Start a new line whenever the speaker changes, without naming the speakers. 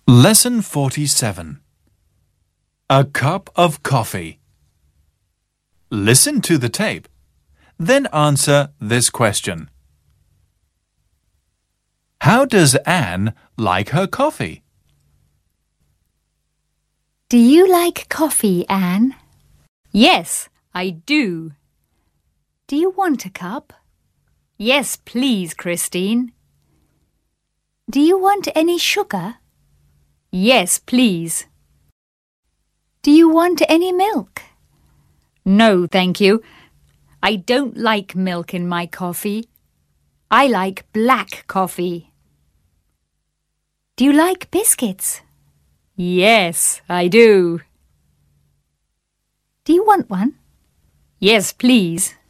Lesson 47. A cup of coffee. Listen to the tape. Then answer this question. How does Anne like her coffee?
Do you like coffee, Anne?
Yes, I do.
Do you want a cup?
Yes, please, Christine.
Do you want any sugar?
Yes, please.
Do you want any milk?
No, thank you. I don't like milk in my coffee. I like black coffee.
Do you like biscuits?
Yes, I do.
Do you want one?
Yes, please.